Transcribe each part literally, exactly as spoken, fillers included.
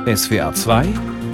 S W R zwei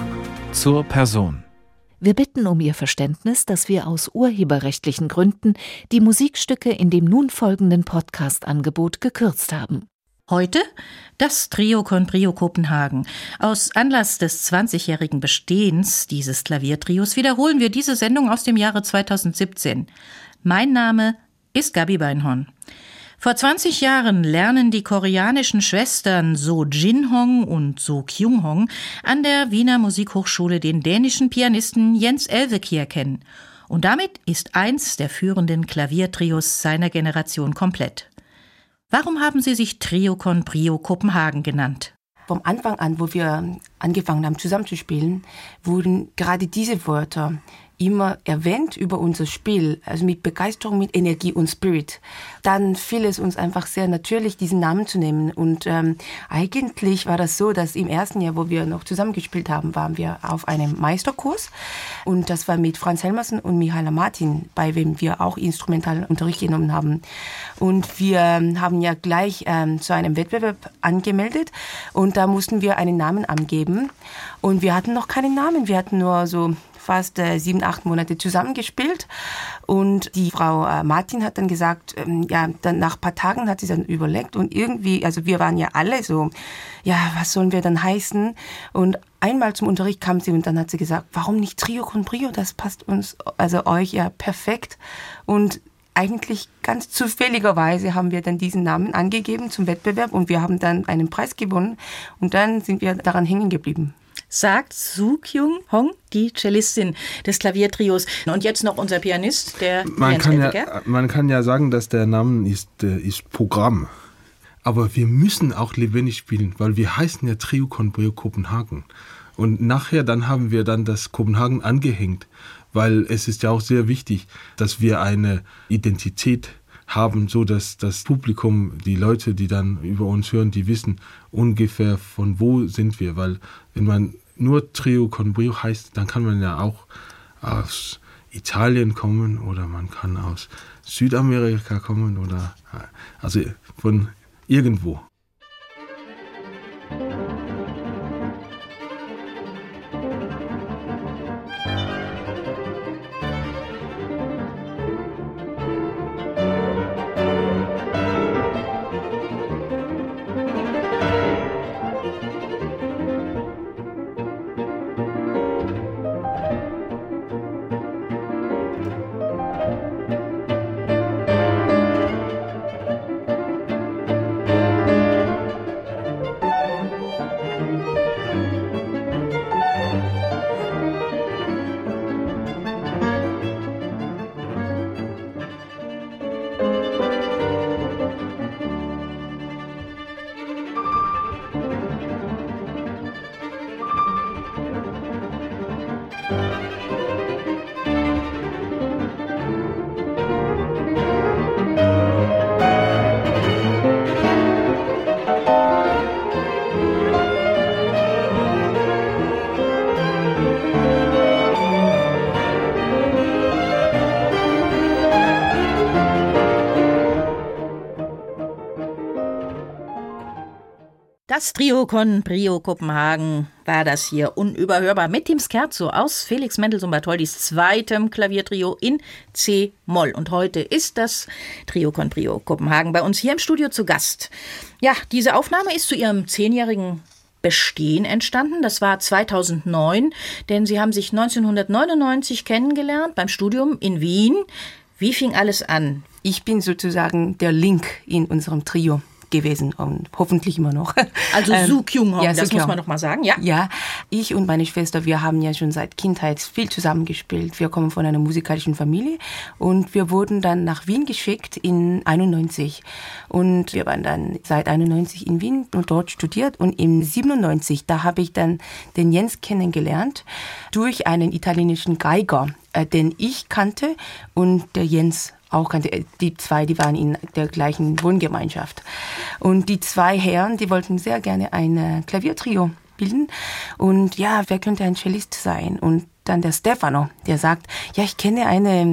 zur Person. Wir bitten um Ihr Verständnis, dass wir aus urheberrechtlichen Gründen die Musikstücke in dem nun folgenden Podcast-Angebot gekürzt haben. Heute das Trio con Brio Kopenhagen. Aus Anlass des zwanzigjährigen Bestehens dieses Klaviertrios wiederholen wir diese Sendung aus dem Jahre zweitausendsiebzehn. Mein Name ist Gabi Beinhorn. Vor zwanzig Jahren lernen die koreanischen Schwestern So Jin-hong und So Kyung-hong an der Wiener Musikhochschule den dänischen Pianisten Jens Elvekjær kennen. Und damit ist eins der führenden Klaviertrios seiner Generation komplett. Warum haben sie sich Trio con Brio Kopenhagen genannt? Vom Anfang an, wo wir angefangen haben zusammenzuspielen, wurden gerade diese Wörter immer erwähnt über unser Spiel, also mit Begeisterung, mit Energie und Spirit. Dann fiel es uns einfach sehr natürlich, diesen Namen zu nehmen. Und ähm, eigentlich war das so, dass im ersten Jahr, wo wir noch zusammengespielt haben, waren wir auf einem Meisterkurs. Und das war mit Franz Helmersen und Michaela Martin, bei wem wir auch instrumentalen Unterricht genommen haben. Und wir haben ja gleich ähm, zu einem Wettbewerb angemeldet. Und da mussten wir einen Namen angeben. Und wir hatten noch keinen Namen. Wir hatten nur so fast äh, sieben, acht Monate zusammengespielt. Und die Frau äh, Martin hat dann gesagt, ähm, ja, dann nach ein paar Tagen hat sie dann überlegt und irgendwie, also wir waren ja alle so, ja, was sollen wir dann heißen? Und einmal zum Unterricht kam sie und dann hat sie gesagt, warum nicht Trio con Brio? Das passt uns, also euch ja perfekt. Und eigentlich ganz zufälligerweise haben wir dann diesen Namen angegeben zum Wettbewerb und wir haben dann einen Preis gewonnen und dann sind wir daran hängen geblieben. Sagt So Kyung-hong, die Cellistin des Klaviertrios. Und jetzt noch unser Pianist, der man Jens kann Elvekjær. ja, Man kann ja sagen, dass der Name ist, ist Programm. Aber wir müssen auch lebendig spielen, weil wir heißen ja Trio con Brio Kopenhagen. Und nachher dann haben wir dann das Kopenhagen angehängt, weil es ist ja auch sehr wichtig, dass wir eine Identität haben, so dass das Publikum, die Leute, die dann über uns hören, die wissen ungefähr von wo sind wir, weil wenn man nur Trio con Brio heißt, dann kann man ja auch aus Italien kommen oder man kann aus Südamerika kommen oder also von irgendwo. Das Trio con Brio Kopenhagen war das hier unüberhörbar mit dem Scherzo aus Felix Mendelssohn Bartholdys zweitem Klaviertrio in C-Moll. Und heute ist das Trio con Brio Kopenhagen bei uns hier im Studio zu Gast. Ja, diese Aufnahme ist zu ihrem zehnjährigen Bestehen entstanden. Das war zweitausendneun, denn sie haben sich neunzehnhundertneunundneunzig kennengelernt beim Studium in Wien. Wie fing alles an? Ich bin sozusagen der Link in unserem Trio gewesen und hoffentlich immer noch. Also ähm, So Kyung-hong, ja, das So muss man noch mal sagen, ja? Ja, ich und meine Schwester, wir haben ja schon seit Kindheit viel zusammengespielt. Wir kommen von einer musikalischen Familie und wir wurden dann nach Wien geschickt in einundneunzig. Und wir waren dann seit einundneunzig in Wien und dort studiert. Und im siebenundneunzig, da habe ich dann den Jens kennengelernt durch einen italienischen Geiger, äh, den ich kannte und der Jens auch kannte. Die zwei, die waren in der gleichen Wohngemeinschaft. Und die zwei Herren, die wollten sehr gerne ein Klaviertrio bilden. Und ja, wer könnte ein Cellist sein? Und dann der Stefano, der sagt, ja, ich kenne eine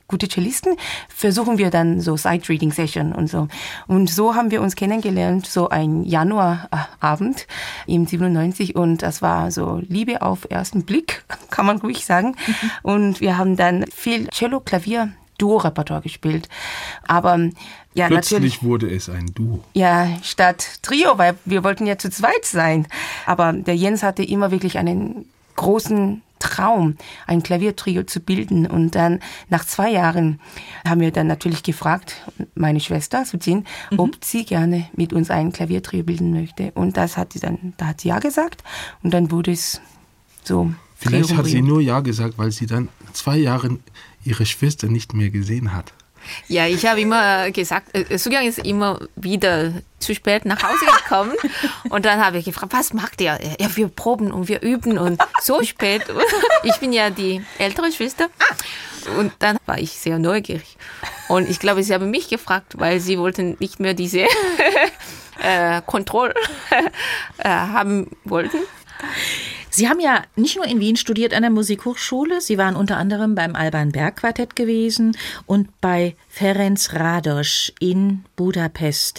gute Cellisten, versuchen wir dann so Sight-Reading-Session und so. Und so haben wir uns kennengelernt, so ein Januarabend im siebenundneunzig und das war so Liebe auf ersten Blick, kann man ruhig sagen. Mhm. Und wir haben dann viel Cello, Klavier, Duo-Repertoire gespielt. Aber ja, plötzlich natürlich wurde es ein Duo. Ja, statt Trio, weil wir wollten ja zu zweit sein. Aber der Jens hatte immer wirklich einen großen Traum, ein Klaviertrio zu bilden. Und dann nach zwei Jahren haben wir dann natürlich gefragt, meine Schwester Sujin, mhm. ob sie gerne mit uns ein Klaviertrio bilden möchte. Und das hat sie dann, da hat sie ja gesagt. Und dann wurde es so. Vielleicht Trio hat sie nur ja gesagt, weil sie dann zwei Jahre ihre Schwester nicht mehr gesehen hat. Ja, ich habe immer gesagt, äh, Sugyang ist immer wieder zu spät nach Hause gekommen und dann habe ich gefragt, was macht ihr? Ja, wir proben und wir üben und so spät. Ich bin ja die ältere Schwester und dann war ich sehr neugierig und ich glaube, sie haben mich gefragt, weil sie wollten nicht mehr diese äh, Kontrolle äh, haben wollten. Sie haben ja nicht nur in Wien studiert an der Musikhochschule, Sie waren unter anderem beim Alban Berg Quartett gewesen und bei Ferenc Rados in Budapest.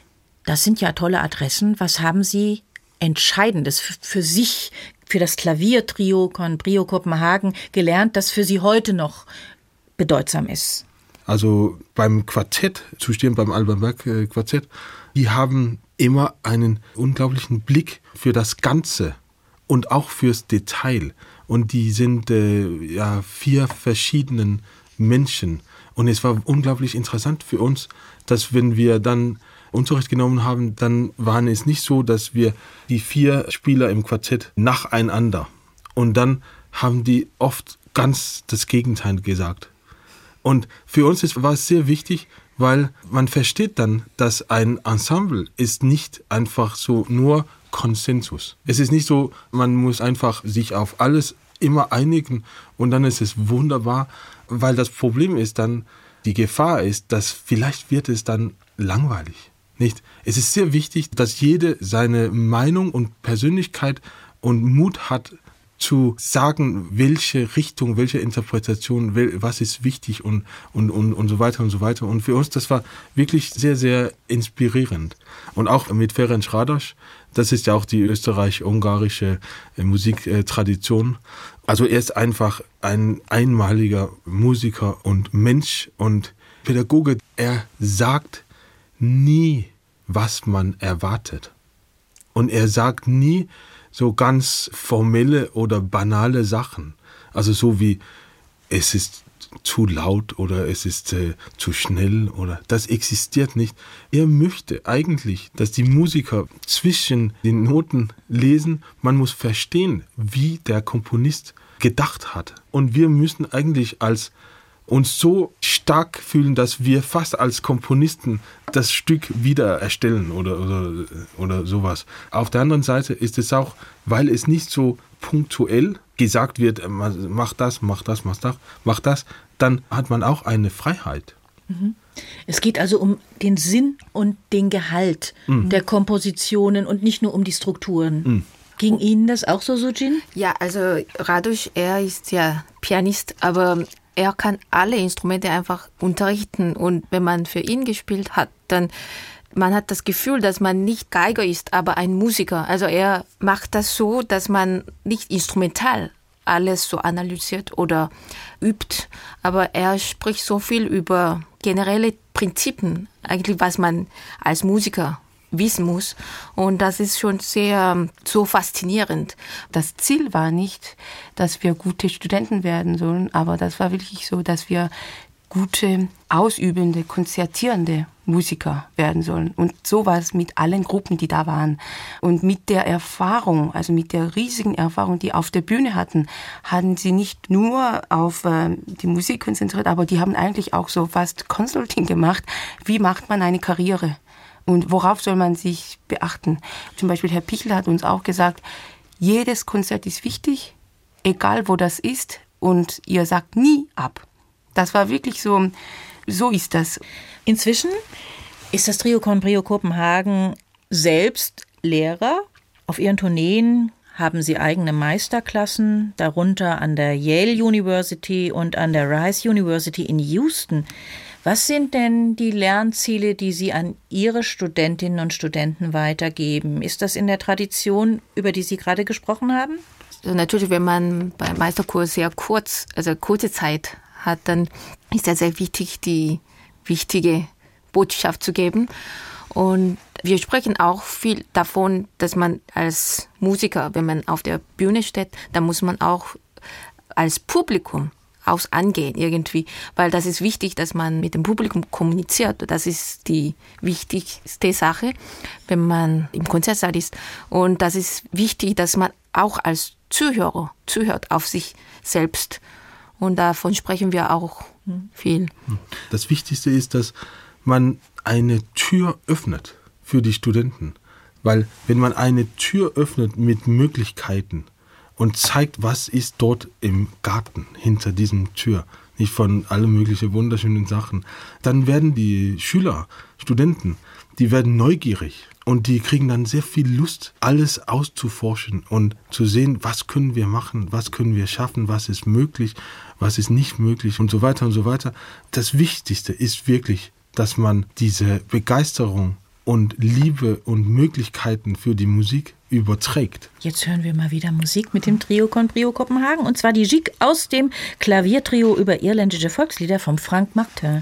Das sind ja tolle Adressen. Was haben Sie Entscheidendes für sich, für das Klaviertrio Con-Brio Kopenhagen gelernt, das für Sie heute noch bedeutsam ist? Also beim Quartett, zu stehen beim Alban Berg Quartett, die haben immer einen unglaublichen Blick für das Ganze. Und auch fürs Detail. Und die sind äh, ja vier verschiedenen Menschen. Und es war unglaublich interessant für uns, dass wenn wir dann Unterricht genommen haben, dann waren es nicht so, dass wir die vier Spieler im Quartett nacheinander. Und dann haben die oft ganz das Gegenteil gesagt. Und für uns ist, war es sehr wichtig, weil man versteht dann, dass ein Ensemble ist nicht einfach so nur Konsensus. Es ist nicht so, man muss einfach sich auf alles immer einigen und dann ist es wunderbar, weil das Problem ist dann, die Gefahr ist, dass vielleicht wird es dann langweilig. Nicht? Es ist sehr wichtig, dass jede seine Meinung und Persönlichkeit und Mut hat, zu sagen, welche Richtung, welche Interpretation, was ist wichtig und, und, und, und so weiter und so weiter. Und für uns, das war wirklich sehr, sehr inspirierend. Und auch mit Ferenc Rados, das ist ja auch die österreich-ungarische Musiktradition. Also er ist einfach ein einmaliger Musiker und Mensch und Pädagoge. Er sagt nie, was man erwartet. Und er sagt nie so ganz formelle oder banale Sachen. Also so wie, es ist zu laut oder es ist äh, zu schnell oder das existiert nicht. Er möchte eigentlich, dass die Musiker zwischen den Noten lesen. Man muss verstehen, wie der Komponist gedacht hat. Und wir müssen eigentlich als uns so stark fühlen, dass wir fast als Komponisten das Stück wieder erstellen oder, oder, oder sowas. Auf der anderen Seite ist es auch, weil es nicht so punktuell gesagt wird, mach das, mach das, mach das, mach das, dann hat man auch eine Freiheit. Es geht also um den Sinn und den Gehalt mhm. der Kompositionen und nicht nur um die Strukturen. Mhm. Ging Ihnen das auch so, Sujin? Ja, also Rados, er ist ja Pianist, aber er kann alle Instrumente einfach unterrichten und wenn man für ihn gespielt hat, dann man hat das Gefühl, dass man nicht Geiger ist, aber ein Musiker. Also er macht das so, dass man nicht instrumental alles so analysiert oder übt, aber er spricht so viel über generelle Prinzipien, eigentlich was man als Musiker wissen muss. Und das ist schon sehr so faszinierend. Das Ziel war nicht, dass wir gute Studenten werden sollen, aber das war wirklich so, dass wir gute, ausübende, konzertierende Musiker werden sollen. Und so war es mit allen Gruppen, die da waren. Und mit der Erfahrung, also mit der riesigen Erfahrung, die auf der Bühne hatten, hatten sie nicht nur auf äh, die Musik konzentriert, aber die haben eigentlich auch so fast Consulting gemacht. Wie macht man eine Karriere? Und worauf soll man sich beachten? Zum Beispiel Herr Pichel hat uns auch gesagt, jedes Konzert ist wichtig, egal wo das ist, und ihr sagt nie ab. Das war wirklich so, so ist das. Inzwischen ist das Trio Con-Brio Kopenhagen selbst Lehrer. Auf ihren Tourneen haben Sie eigene Meisterklassen, darunter an der Yale University und an der Rice University in Houston. Was sind denn die Lernziele, die Sie an Ihre Studentinnen und Studenten weitergeben? Ist das in der Tradition, über die Sie gerade gesprochen haben? Also natürlich, wenn man beim Meisterkurs sehr kurz, also kurze Zeit hat, dann ist es sehr wichtig, die wichtige Botschaft zu geben. Und wir sprechen auch viel davon, dass man als Musiker, wenn man auf der Bühne steht, dann muss man auch als Publikum aus angehen irgendwie, weil das ist wichtig, dass man mit dem Publikum kommuniziert. Das ist die wichtigste Sache, wenn man im Konzertsaal ist. Und das ist wichtig, dass man auch als Zuhörer zuhört auf sich selbst. Und davon sprechen wir auch viel. Das Wichtigste ist, dass man eine Tür öffnet für die Studenten. Weil wenn man eine Tür öffnet mit Möglichkeiten und zeigt, was ist dort im Garten hinter diesem Tür, nicht von allen möglichen wunderschönen Sachen, dann werden die Schüler, Studenten, die werden neugierig und die kriegen dann sehr viel Lust, alles auszuforschen und zu sehen, was können wir machen, was können wir schaffen, was ist möglich, was ist nicht möglich und so weiter und so weiter. Das Wichtigste ist wirklich, dass man diese Begeisterung und Liebe und Möglichkeiten für die Musik überträgt. Jetzt hören wir mal wieder Musik mit dem Trio con Brio Kopenhagen, und zwar die Gigue aus dem Klaviertrio über irländische Volkslieder von Frank Martin.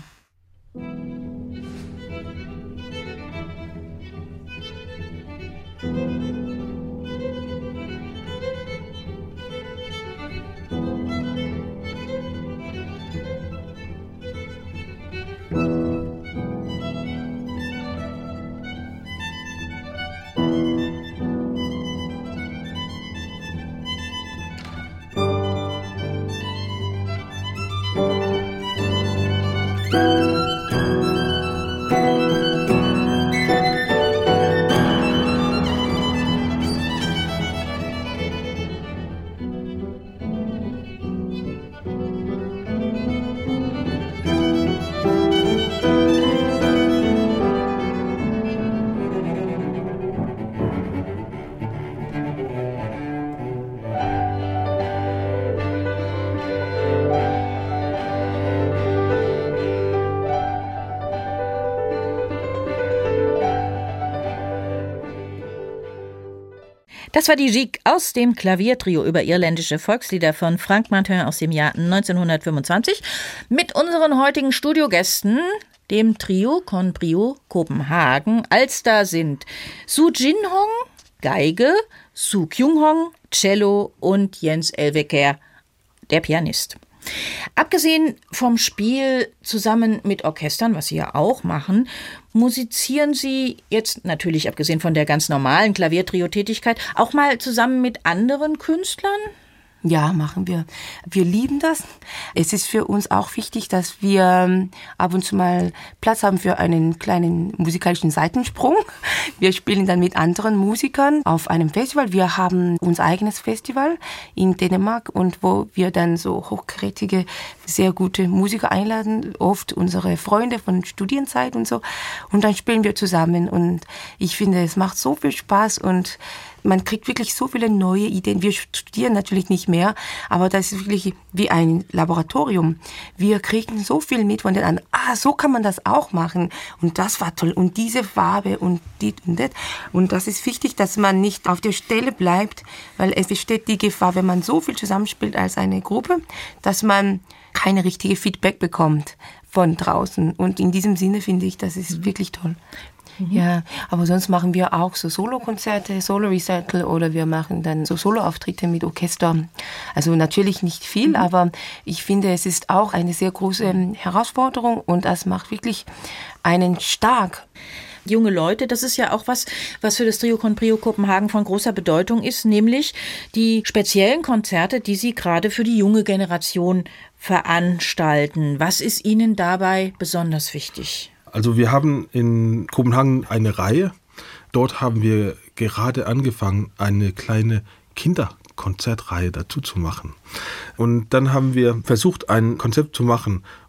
Das war die Gigue aus dem Klaviertrio über irländische Volkslieder von Frank Martin aus dem Jahr neunzehnhundertfünfundzwanzig mit unseren heutigen Studiogästen, dem Trio con Brio Kopenhagen. Als da sind Su Jin-hong, Geige, Su Kyung-hong, Cello und Jens Elveker, der Pianist. Abgesehen vom Spiel zusammen mit Orchestern, was Sie ja auch machen, musizieren Sie jetzt natürlich, abgesehen von der ganz normalen Klaviertrio-Tätigkeit, auch mal zusammen mit anderen Künstlern? Ja, machen wir. Wir lieben das. Es ist für uns auch wichtig, dass wir ab und zu mal Platz haben für einen kleinen musikalischen Seitensprung. Wir spielen dann mit anderen Musikern auf einem Festival. Wir haben unser eigenes Festival in Dänemark, und wo wir dann so hochkarätige, sehr gute Musiker einladen, oft unsere Freunde von Studienzeit und so. Und dann spielen wir zusammen, und ich finde, es macht so viel Spaß und man kriegt wirklich so viele neue Ideen. Wir studieren natürlich nicht mehr, aber das ist wirklich wie ein Laboratorium. Wir kriegen so viel mit von den anderen. Ah, so kann man das auch machen. Und das war toll. Und diese Farbe und die und das. Und das ist wichtig, dass man nicht auf der Stelle bleibt, weil es besteht die Gefahr, wenn man so viel zusammenspielt als eine Gruppe, dass man keine richtige Feedback bekommt von draußen. Und in diesem Sinne finde ich, das ist wirklich toll. Mhm. Ja, aber sonst machen wir auch so Solo-Konzerte, Solo-Recital, oder wir machen dann so Solo-Auftritte mit Orchester. Also natürlich nicht viel, mhm. aber ich finde, es ist auch eine sehr große Herausforderung, und das macht wirklich einen stark. Junge Leute, das ist ja auch was, was für das Trio con Brio Kopenhagen von großer Bedeutung ist, nämlich die speziellen Konzerte, die Sie gerade für die junge Generation veranstalten. Was ist Ihnen dabei besonders wichtig? Also wir haben in Kopenhagen eine Reihe. Dort haben wir gerade angefangen, eine kleine Kinderkonzertreihe dazu zu machen. Und dann haben wir versucht, ein Konzept zu machen,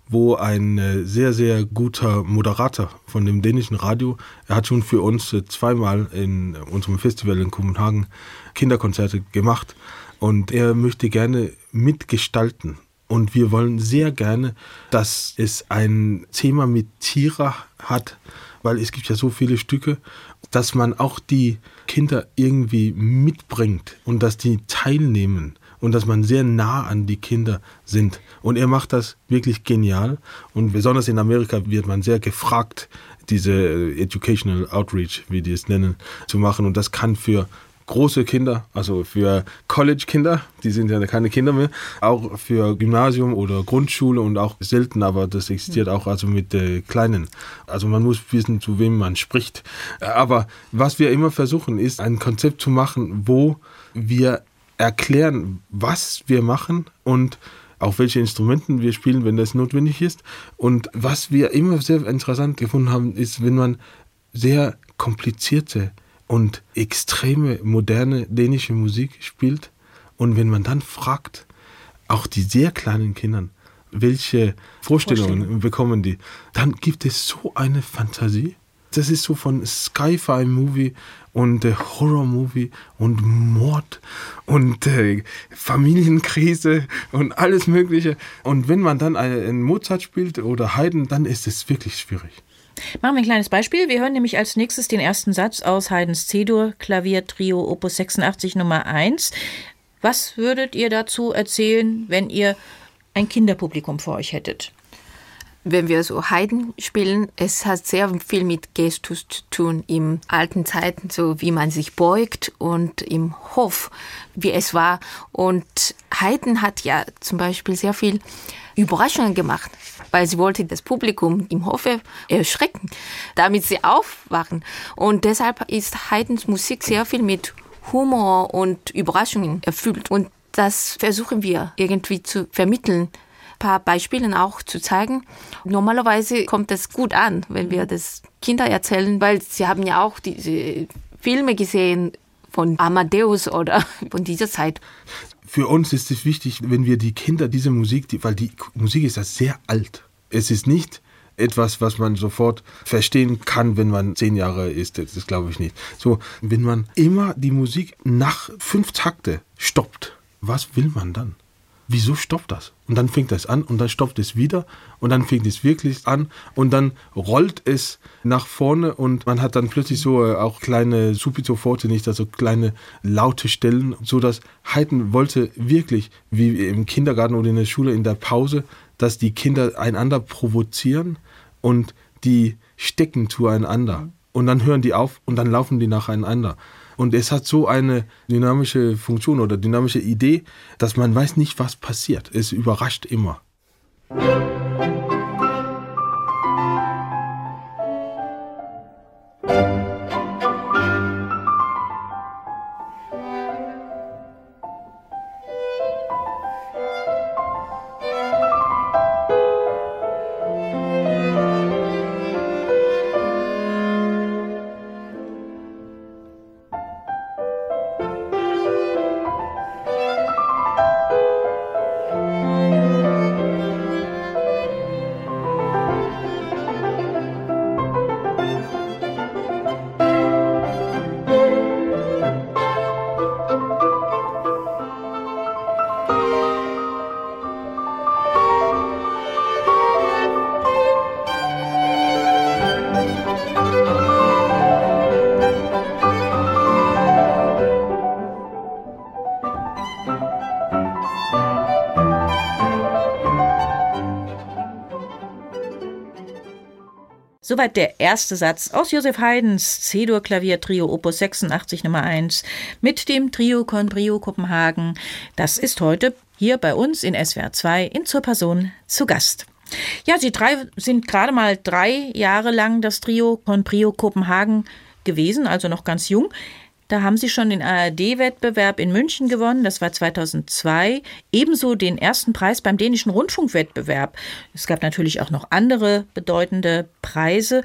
wo ein sehr, sehr guter Moderator von dem dänischen Radio, er hat schon für uns zweimal in unserem Festival in Kopenhagen Kinderkonzerte gemacht und er möchte gerne mitgestalten. Und wir wollen sehr gerne, dass es ein Thema mit Tiere hat, weil es gibt ja so viele Stücke, dass man auch die Kinder irgendwie mitbringt und dass die teilnehmen und dass man sehr nah an die Kinder sind. Und er macht das wirklich genial und besonders in Amerika wird man sehr gefragt, diese Educational Outreach, wie die es nennen, zu machen. Und das kann für große Kinder, also für College-Kinder, die sind ja keine Kinder mehr, auch für Gymnasium oder Grundschule und auch selten, aber das existiert auch also mit äh, Kleinen. Also man muss wissen, zu wem man spricht. Aber was wir immer versuchen, ist ein Konzept zu machen, wo wir erklären, was wir machen und auf welche Instrumenten wir spielen, wenn das notwendig ist. Und was wir immer sehr interessant gefunden haben, ist, wenn man sehr komplizierte und extreme, moderne dänische Musik spielt und wenn man dann fragt, auch die sehr kleinen Kinder, welche Vorstellungen, Vorstellungen bekommen die, dann gibt es so eine Fantasie. Das ist so von Sci-Fi-Movie und äh, Horror-Movie und Mord und äh, Familienkrise und alles Mögliche. Und wenn man dann einen Mozart spielt oder Haydn, dann ist es wirklich schwierig. Machen wir ein kleines Beispiel. Wir hören nämlich als nächstes den ersten Satz aus Haydns C-Dur Klaviertrio Opus sechsundachtzig Nummer eins. Was würdet ihr dazu erzählen, wenn ihr ein Kinderpublikum vor euch hättet? Wenn wir so Haydn spielen, es hat sehr viel mit Gestus zu tun in alten Zeiten, so wie man sich beugt und im Hof, wie es war. Und Haydn hat ja zum Beispiel sehr viel Überraschungen gemacht, weil sie wollte das Publikum im Hofe erschrecken, damit sie aufwachen. Und deshalb ist Haydns Musik sehr viel mit Humor und Überraschungen erfüllt. Und das versuchen wir irgendwie zu vermitteln. Ein paar Beispiele auch zu zeigen. Normalerweise kommt das gut an, wenn wir das Kinder erzählen, weil sie haben ja auch diese Filme gesehen von Amadeus oder von dieser Zeit. Für uns ist es wichtig, wenn wir die Kinder diese Musik, die, weil die Musik ist ja sehr alt. Es ist nicht etwas, was man sofort verstehen kann, wenn man zehn Jahre ist. Das glaube ich nicht. So, wenn man immer die Musik nach fünf Takte stoppt, was will man dann? Wieso stoppt das? Und dann fängt das an und dann stoppt es wieder und dann fängt es wirklich an und dann rollt es nach vorne und man hat dann plötzlich so auch kleine subito forte, nicht, also kleine laute Stellen, so dass Haydn wollte wirklich, wie im Kindergarten oder in der Schule in der Pause, dass die Kinder einander provozieren und die stecken zueinander und dann hören die auf und dann laufen die nacheinander. Und es hat so eine dynamische Funktion oder dynamische Idee, dass man weiß nicht, was passiert. Es überrascht immer. Soweit der erste Satz aus Joseph Haydns C-Dur Klaviertrio Opus sechsundachtzig Nummer eins mit dem Trio con Brio Kopenhagen. Das ist heute hier bei uns in S W R zwei in Zur Person zu Gast. Ja, Sie drei sind gerade mal drei Jahre lang das Trio con Brio Kopenhagen gewesen, also noch ganz jung. Da haben Sie schon den A R D-Wettbewerb in München gewonnen, das war zweitausendzwei. Ebenso den ersten Preis beim dänischen Rundfunkwettbewerb. Es gab natürlich auch noch andere bedeutende Preise.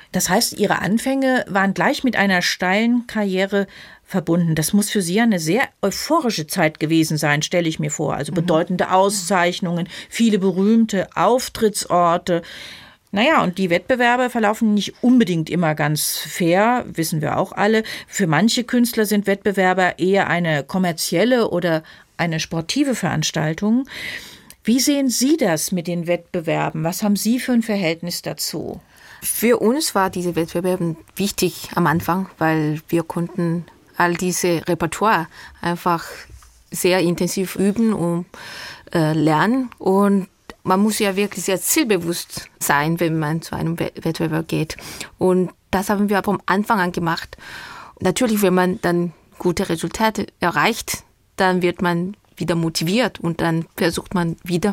Das heißt, Ihre Anfänge waren gleich mit einer steilen Karriere verbunden. Das muss für Sie eine sehr euphorische Zeit gewesen sein, stelle ich mir vor. Also bedeutende Auszeichnungen, viele berühmte Auftrittsorte. Naja, und die Wettbewerbe verlaufen nicht unbedingt immer ganz fair, wissen wir auch alle. Für manche Künstler sind Wettbewerbe eher eine kommerzielle oder eine sportive Veranstaltung. Wie sehen Sie das mit den Wettbewerben? Was haben Sie für ein Verhältnis dazu? Für uns war diese Wettbewerbe wichtig am Anfang, weil wir konnten all diese Repertoire einfach sehr intensiv üben und äh, lernen. Und man muss ja wirklich sehr zielbewusst sein, wenn man zu einem Wettbewerb geht. Und das haben wir vom Anfang an gemacht. Natürlich, wenn man dann gute Resultate erreicht, dann wird man wieder motiviert und dann versucht man wieder.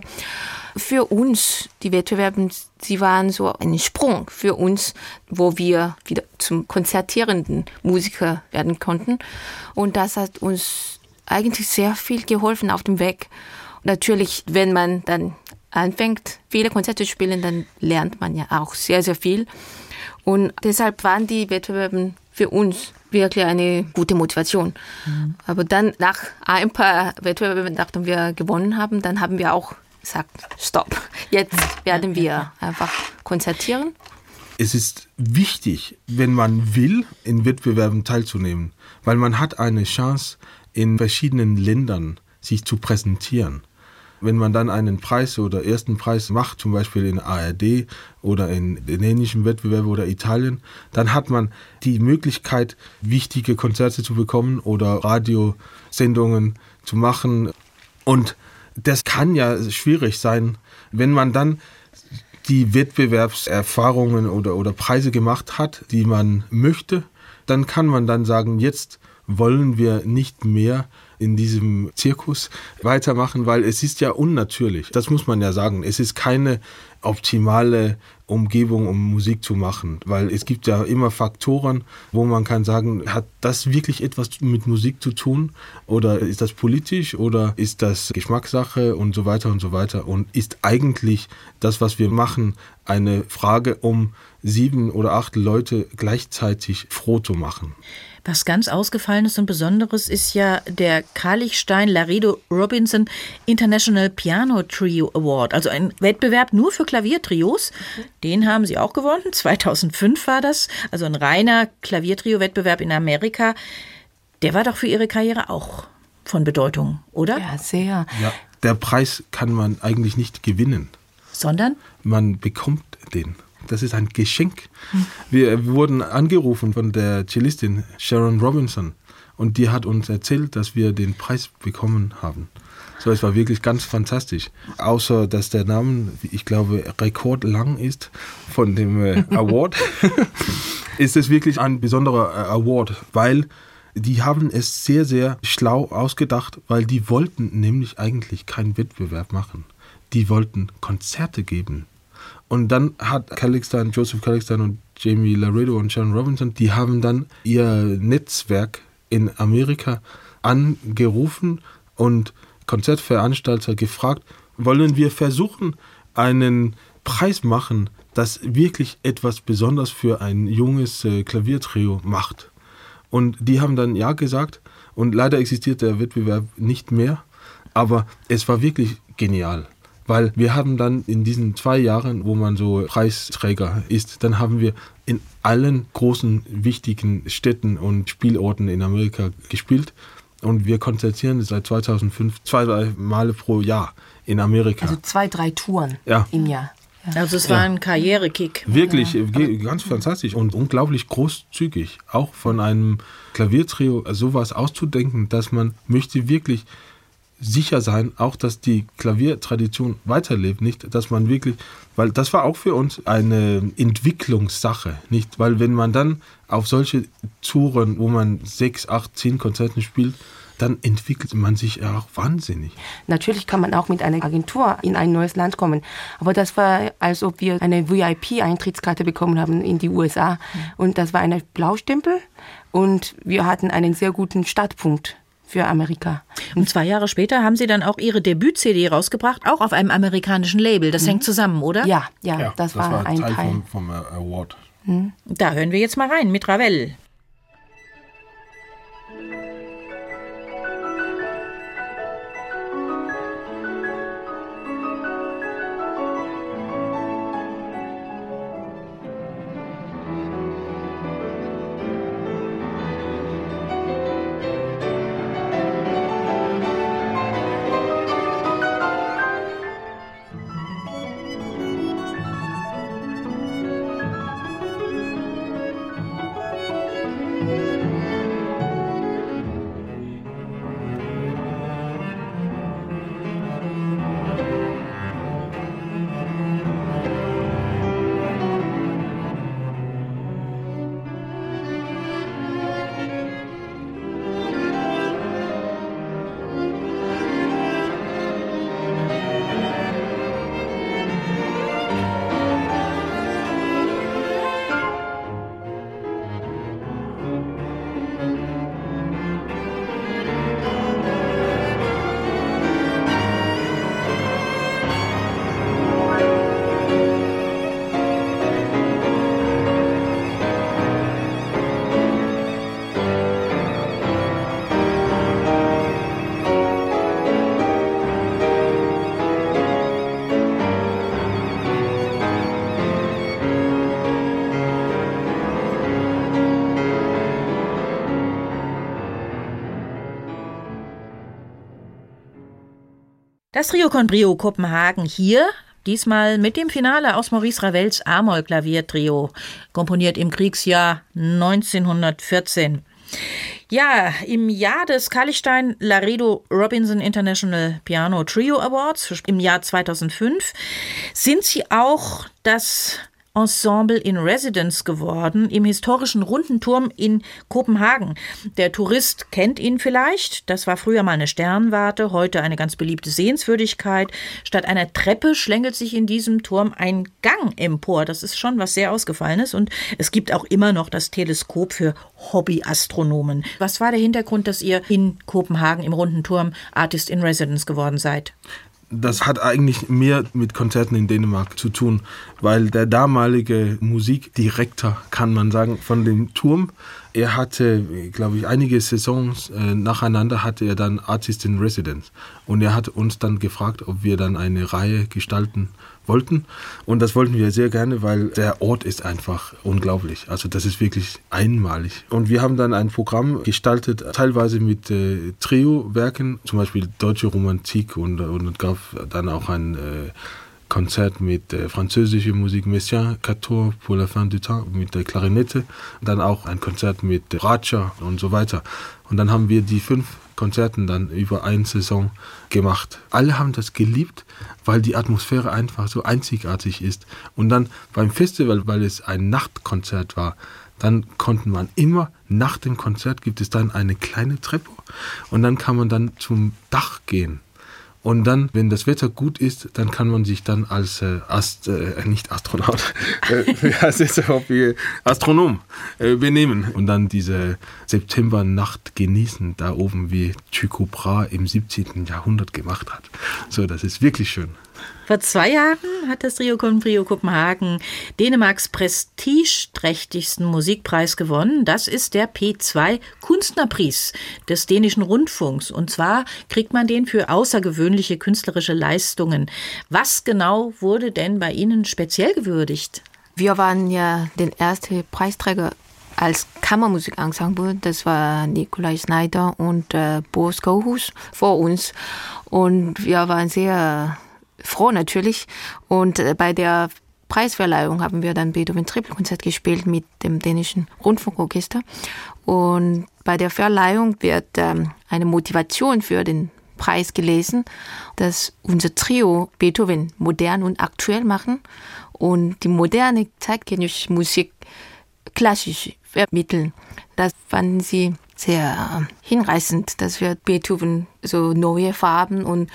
Für uns, die Wettbewerbe, sie waren so ein Sprung für uns, wo wir wieder zum konzertierenden Musiker werden konnten. Und das hat uns eigentlich sehr viel geholfen auf dem Weg. Natürlich, wenn man dann anfängt, viele Konzerte zu spielen, dann lernt man ja auch sehr, sehr viel. Und deshalb waren die Wettbewerbe für uns wirklich eine gute Motivation. Mhm. Aber dann nach ein paar Wettbewerben, nachdem wir gewonnen haben, dann haben wir auch gesagt, stopp, jetzt werden wir einfach konzertieren. Es ist wichtig, wenn man will, in Wettbewerben teilzunehmen, weil man hat eine Chance, in verschiedenen Ländern sich zu präsentieren. Wenn man dann einen Preis oder ersten Preis macht, zum Beispiel in A R D oder in den ähnlichen Wettbewerben oder Italien, dann hat man die Möglichkeit, wichtige Konzerte zu bekommen oder Radiosendungen zu machen. Und das kann ja schwierig sein, wenn man dann die Wettbewerbserfahrungen oder, oder Preise gemacht hat, die man möchte, dann kann man dann sagen, jetzt wollen wir nicht mehr in diesem Zirkus weitermachen, weil es ist ja unnatürlich. Das muss man ja sagen. Es ist keine optimale Umgebung, um Musik zu machen, weil es gibt ja immer Faktoren, wo man kann sagen, hat das wirklich etwas mit Musik zu tun oder ist das politisch oder ist das Geschmackssache und so weiter und so weiter und ist eigentlich das, was wir machen, eine Frage, um sieben oder acht Leute gleichzeitig froh zu machen. Was ganz Ausgefallenes und Besonderes ist ja der Karlichstein-Laredo Robinson International Piano Trio Award, also ein Wettbewerb nur für Klaviertrios. Den haben Sie auch gewonnen, zweitausendfünf war das, also ein reiner Klaviertrio-Wettbewerb in Amerika. Der war doch für Ihre Karriere auch von Bedeutung, oder? Ja, sehr. Ja, der Preis kann man eigentlich nicht gewinnen. Sondern? Man bekommt den. Das ist ein Geschenk. Wir wurden angerufen von der Cellistin Sharon Robinson und die hat uns erzählt, dass wir den Preis bekommen haben. So, es war wirklich ganz fantastisch. Außer, dass der Name, ich glaube, rekordlang ist von dem äh, Award, ist es wirklich ein besonderer äh, Award, weil die haben es sehr, sehr schlau ausgedacht, weil die wollten nämlich eigentlich keinen Wettbewerb machen. Die wollten Konzerte geben. Und dann hat Karlichstein, Joseph Karlichstein und Jamie Laredo und Sharon Robinson, die haben dann ihr Netzwerk in Amerika angerufen und Konzertveranstalter gefragt, wollen wir versuchen, einen Preis machen, das wirklich etwas Besonderes für ein junges äh, Klaviertrio macht. Und die haben dann ja gesagt und leider existiert der Wettbewerb nicht mehr, aber es war wirklich genial. Weil wir haben dann in diesen zwei Jahren, wo man so Preisträger ist, dann haben wir in allen großen, wichtigen Städten und Spielorten in Amerika gespielt. Und wir konzertieren seit zweitausendfünf zwei, drei Male pro Jahr in Amerika. Also zwei, drei Touren ja. im Jahr. Ja. Also es war ein Karrierekick. Wirklich, ja. ganz fantastisch und unglaublich großzügig. Auch von einem Klaviertrio sowas auszudenken, dass man möchte wirklich sicher sein, auch dass die Klaviertradition weiterlebt, nicht, dass man wirklich, weil das war auch für uns eine Entwicklungssache, nicht, weil wenn man dann auf solche Touren, wo man sechs, acht, zehn Konzerte spielt, dann entwickelt man sich ja auch wahnsinnig. Natürlich kann man auch mit einer Agentur in ein neues Land kommen, aber das war, als ob wir eine V I P-Eintrittskarte bekommen haben in die U S A und das war ein Blaustempel und wir hatten einen sehr guten Startpunkt für Amerika. Und zwei Jahre später haben Sie dann auch Ihre Debüt-C D rausgebracht, auch auf einem amerikanischen Label. Das mhm. hängt zusammen, oder? Ja, ja, ja das, das war, war ein Teil, Teil vom, vom Award. Mhm. Da hören wir jetzt mal rein mit Ravel. Das Trio con Brio Kopenhagen hier, diesmal mit dem Finale aus Maurice Ravels A-Moll-Klaviertrio, komponiert im Kriegsjahr neunzehnhundertvierzehn. Ja, im Jahr des Karlstein Laredo Robinson International Piano Trio Awards im Jahr zweitausendfünf sind sie auch das Ensemble in Residence geworden im historischen Rundenturm in Kopenhagen. Der Tourist kennt ihn vielleicht. Das war früher mal eine Sternwarte, heute eine ganz beliebte Sehenswürdigkeit. Statt einer Treppe schlängelt sich in diesem Turm ein Gang empor. Das ist schon was sehr Ausgefallenes. Und es gibt auch immer noch das Teleskop für Hobbyastronomen. Was war der Hintergrund, dass ihr in Kopenhagen im Rundenturm Artist in Residence geworden seid? Das hat eigentlich mehr mit Konzerten in Dänemark zu tun, weil der damalige Musikdirektor, kann man sagen, von dem Turm, er hatte, glaube ich, einige Saisons äh, nacheinander hatte er dann Artist in Residence. Und er hat uns dann gefragt, ob wir dann eine Reihe gestalten wollten. Und das wollten wir sehr gerne, weil der Ort ist einfach unglaublich. Also das ist wirklich einmalig. Und wir haben dann ein Programm gestaltet, teilweise mit äh, Trio-Werken, zum Beispiel Deutsche Romantik und, und es gab dann auch ein äh, Konzert mit äh, französischer Musik, Messiaen, Quatuor pour la fin du temps, mit der Klarinette. Und dann auch ein Konzert mit äh, Raja und so weiter. Und dann haben wir die fünf Konzerten dann über eine Saison gemacht. Alle haben das geliebt, weil die Atmosphäre einfach so einzigartig ist. Und dann beim Festival, weil es ein Nachtkonzert war, dann konnte man immer, nach dem Konzert gibt es dann eine kleine Treppe und dann kann man dann zum Dach gehen. Und dann, wenn das Wetter gut ist, dann kann man sich dann als äh, Ast, äh, nicht Astronaut, äh, das ist Hobby, Astronom äh, benehmen. Und dann diese Septembernacht genießen, da oben wie Tycho Brahe im siebzehnten Jahrhundert gemacht hat. So, das ist wirklich schön. Vor zwei Jahren hat das Trio con Brio Kopenhagen Dänemarks prestigeträchtigsten Musikpreis gewonnen. Das ist der P zwei Kunstnerpreis des dänischen Rundfunks. Und zwar kriegt man den für außergewöhnliche künstlerische Leistungen. Was genau wurde denn bei Ihnen speziell gewürdigt? Wir waren ja der erste Preisträger als Kammermusikensemble. Das war Nikolai Schneider und äh, Boris Kohus vor uns. Und wir waren sehr froh natürlich. Und äh, bei der Preisverleihung haben wir dann Beethoven Tripelkonzert gespielt mit dem dänischen Rundfunkorchester. Und bei der Verleihung wird ähm, eine Motivation für den Preis gelesen, dass unser Trio Beethoven modern und aktuell machen und die moderne zeitgenössische Musik klassisch vermitteln. Das fanden sie sehr hinreißend, dass wir Beethoven so neue Farben und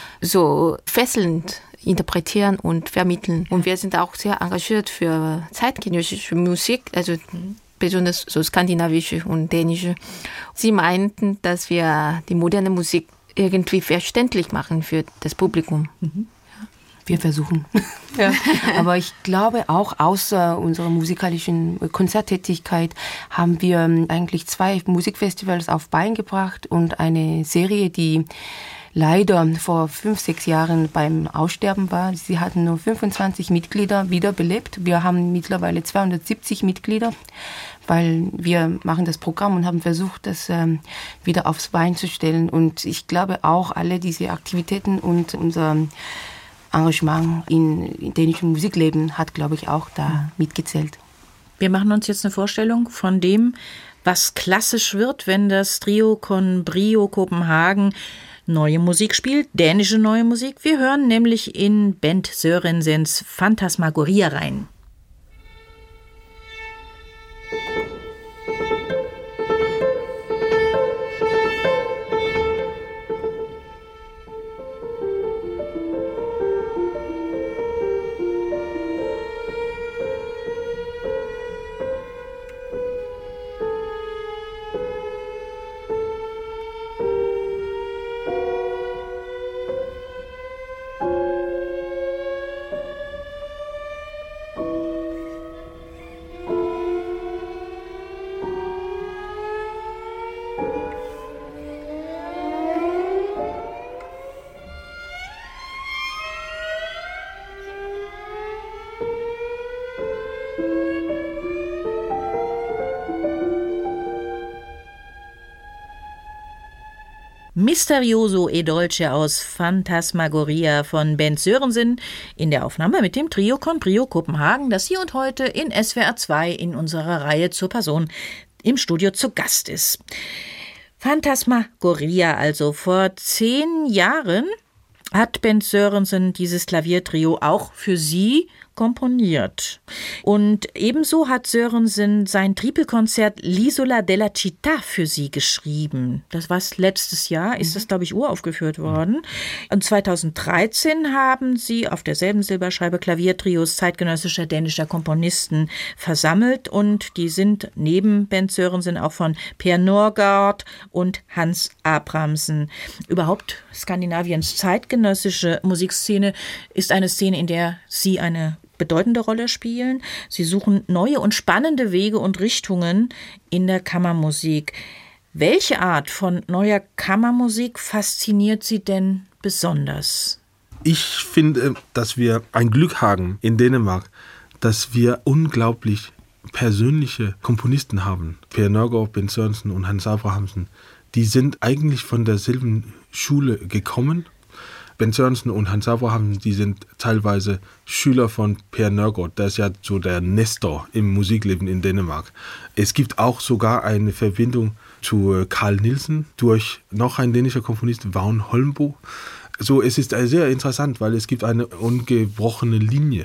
so fesselnd interpretieren und vermitteln. Und wir sind auch sehr engagiert für zeitgenössische Musik, also besonders so skandinavische und dänische. Sie meinten, dass wir die moderne Musik irgendwie verständlich machen für das Publikum. Mhm. Wir versuchen. Ja. Aber ich glaube auch, außer unserer musikalischen Konzerttätigkeit haben wir eigentlich zwei Musikfestivals auf Bein gebracht und eine Serie, die leider vor fünf, sechs Jahren beim Aussterben war. Sie hatten nur fünfundzwanzig Mitglieder wiederbelebt. Wir haben mittlerweile zweihundertsiebzig Mitglieder, weil wir machen das Programm und haben versucht, das ähm, wieder aufs Bein zu stellen. Und ich glaube auch, alle diese Aktivitäten und unser Engagement in, in dänischem Musikleben hat, glaube ich, auch da mitgezählt. Wir machen uns jetzt eine Vorstellung von dem, was klassisch wird, wenn das Trio con Brio Kopenhagen neue Musik spielt, dänische neue Musik. Wir hören nämlich in Bent Sørensens Phantasmagoria rein. Misterioso e Dolce aus Phantasmagoria von Bent Sørensen in der Aufnahme mit dem Trio con Brio Kopenhagen, das hier und heute in S W R zwei in unserer Reihe zur Person im Studio zu Gast ist. Phantasmagoria also. Vor zehn Jahren hat Bent Sørensen dieses Klaviertrio auch für sie komponiert. Und ebenso hat Sørensen sein Tripelkonzert L'Isola della Città für sie geschrieben. Das war letztes Jahr, ist das, glaube ich, uraufgeführt worden. Und zweitausenddreizehn haben sie auf derselben Silberscheibe Klaviertrios zeitgenössischer dänischer Komponisten versammelt und die sind neben Bent Sørensen auch von Per Nørgaard und Hans Abrahamsen. Überhaupt Skandinaviens zeitgenössische Musikszene ist eine Szene, in der sie eine bedeutende Rolle spielen. Sie suchen neue und spannende Wege und Richtungen in der Kammermusik. Welche Art von neuer Kammermusik fasziniert Sie denn besonders? Ich finde, dass wir ein Glück haben in Dänemark, dass wir unglaublich persönliche Komponisten haben. Per Nørgaard, Bent Sørensen und Hans Abrahamsen. Die sind eigentlich von derselben Schule gekommen. Bent Sørensen und Hans Abrahamsen, die sind teilweise Schüler von Per Nørgaard. Der ist ja so der Nestor im Musikleben in Dänemark. Es gibt auch sogar eine Verbindung zu Carl Nielsen durch noch ein dänischer Komponist, Vagn Holmboe. So, es ist sehr interessant, weil es gibt eine ungebrochene Linie.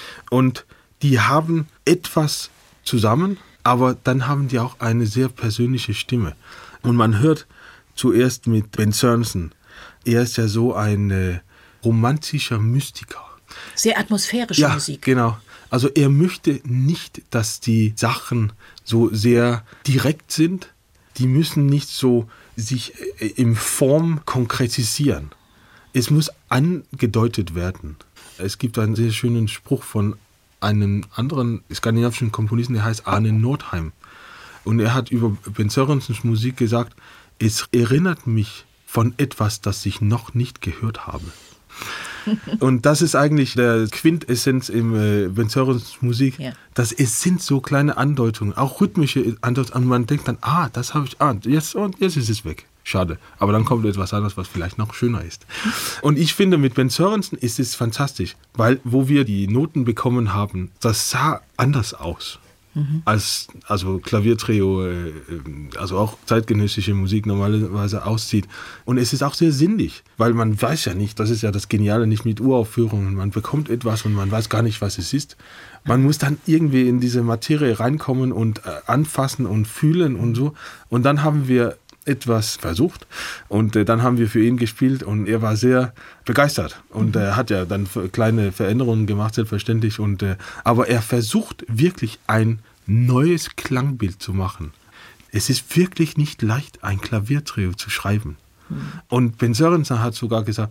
Und die haben etwas zusammen, aber dann haben die auch eine sehr persönliche Stimme. Und man hört zuerst mit Bent Sørensen. Er ist ja so ein äh, romantischer Mystiker. Sehr atmosphärische ja, Musik. Genau. Also er möchte nicht, dass die Sachen so sehr direkt sind. Die müssen nicht so sich äh, in Form konkretisieren. Es muss angedeutet werden. Es gibt einen sehr schönen Spruch von einem anderen skandinavischen Komponisten, der heißt Arne Nordheim. Und er hat über Bent Sørensens Musik gesagt, es erinnert mich von etwas, das ich noch nicht gehört habe. Und das ist eigentlich der Quintessenz im äh, Bent Sørensens Musik. Ja. Das, es sind so kleine Andeutungen, auch rhythmische Andeutungen. Und man denkt dann, ah, das habe ich, ah, jetzt, und jetzt ist es weg. Schade. Aber dann kommt etwas anderes, was vielleicht noch schöner ist. Und ich finde, mit Bent Sørensen ist es fantastisch, weil wo wir die Noten bekommen haben, das sah anders aus. Mhm. Als also Klaviertrio, also auch zeitgenössische Musik normalerweise aussieht. Und es ist auch sehr sinnlich, weil man weiß ja nicht, das ist ja das Geniale, nicht mit Uraufführungen. Man bekommt etwas und man weiß gar nicht, was es ist. Man muss dann irgendwie in diese Materie reinkommen und äh, anfassen und fühlen und so. Und dann haben wir etwas versucht und äh, dann haben wir für ihn gespielt und er war sehr begeistert und er äh, hat ja dann kleine Veränderungen gemacht, selbstverständlich. Und, äh, aber er versucht wirklich ein neues Klangbild zu machen. Es ist wirklich nicht leicht, ein Klaviertrio zu schreiben. Mhm. Und Bent Sørensen hat sogar gesagt,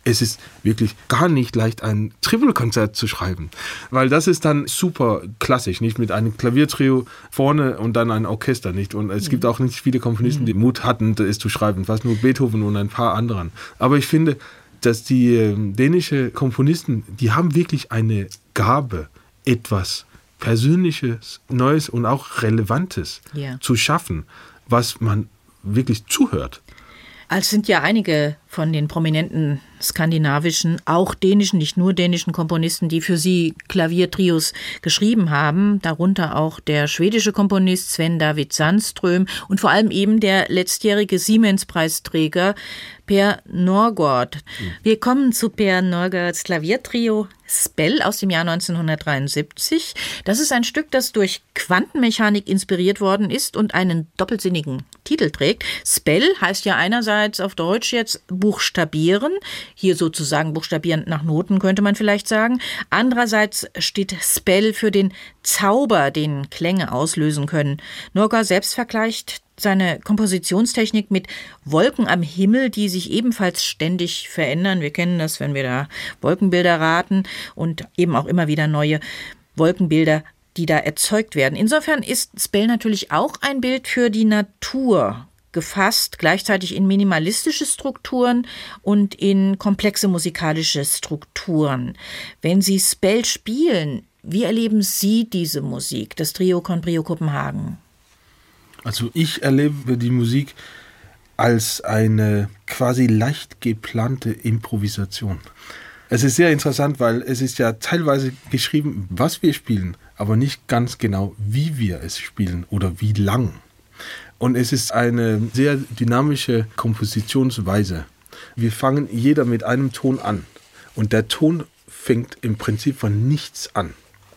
Es ist wirklich gar nicht leicht, ein Triple-Konzert zu schreiben, weil das ist dann super klassisch, nicht mit einem Klaviertrio vorne und dann ein Orchester, nicht? Und es mhm. gibt auch nicht viele Komponisten, die Mut hatten, es zu schreiben, fast nur Beethoven und ein paar anderen. Aber ich finde, dass die äh, dänischen Komponisten, die haben wirklich eine Gabe, etwas Persönliches, Neues und auch Relevantes ja. zu schaffen, was man wirklich zuhört. Es sind ja einige von den prominenten skandinavischen, auch dänischen, nicht nur dänischen Komponisten, die für sie Klaviertrios geschrieben haben, darunter auch der schwedische Komponist Sven David Sandström und vor allem eben der letztjährige Siemens-Preisträger Per Norgård. Mhm. Wir kommen zu Per Norgårds Klaviertrio Spell aus dem Jahr neunzehnhundertdreiundsiebzig. Das ist ein Stück, das durch Quantenmechanik inspiriert worden ist und einen doppelsinnigen Titel trägt. Spell heißt ja einerseits auf Deutsch jetzt buchstabieren, hier sozusagen buchstabieren nach Noten könnte man vielleicht sagen. Andererseits steht Spell für den Zauber, den Klänge auslösen können. Norgård selbst vergleicht seine Kompositionstechnik mit Wolken am Himmel, die sich ebenfalls ständig verändern. Wir kennen das, wenn wir da Wolkenbilder raten und eben auch immer wieder neue Wolkenbilder, die da erzeugt werden. Insofern ist Spell natürlich auch ein Bild für die Natur, gefasst gleichzeitig in minimalistische Strukturen und in komplexe musikalische Strukturen. Wenn Sie Spell spielen, wie erleben Sie diese Musik, das Trio con Brio Kopenhagen? Also ich erlebe die Musik als eine quasi leicht geplante Improvisation. Es ist sehr interessant, weil es ist ja teilweise geschrieben, was wir spielen, aber nicht ganz genau, wie wir es spielen oder wie lang. Und es ist eine sehr dynamische Kompositionsweise. Wir fangen jeder mit einem Ton an und der Ton fängt im Prinzip von nichts an.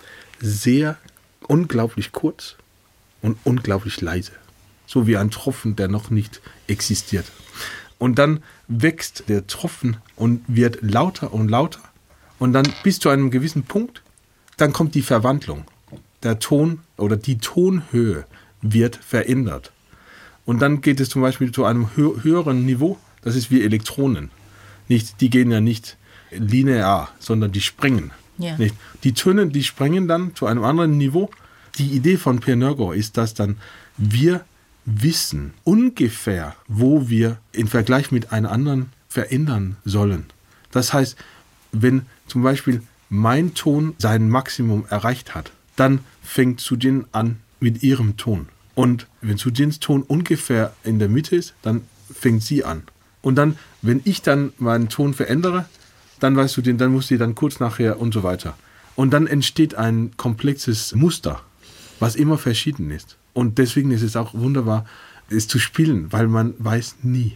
Sehr unglaublich kurz und unglaublich leise. So wie ein Tropfen, der noch nicht existiert. Und dann wächst der Tropfen und wird lauter und lauter. Und dann bis zu einem gewissen Punkt, dann kommt die Verwandlung. Der Ton oder die Tonhöhe wird verändert. Und dann geht es zum Beispiel zu einem hö- höheren Niveau. Das ist wie Elektronen. Nicht, die gehen ja nicht linear, sondern die springen. Ja. Nicht? Die Töne, die springen dann zu einem anderen Niveau. Die Idee von Per Norgård ist, dass dann wir wissen ungefähr, wo wir im Vergleich mit einem anderen verändern sollen. Das heißt, wenn zum Beispiel mein Ton sein Maximum erreicht hat, dann fängt Sujin an mit ihrem Ton. Und wenn Sujins Ton ungefähr in der Mitte ist, dann fängt sie an. Und dann, wenn ich dann meinen Ton verändere, dann weißt du, dann muss sie dann kurz nachher und so weiter. Und dann entsteht ein komplexes Muster, was immer verschieden ist. Und deswegen ist es auch wunderbar, es zu spielen, weil man weiß nie.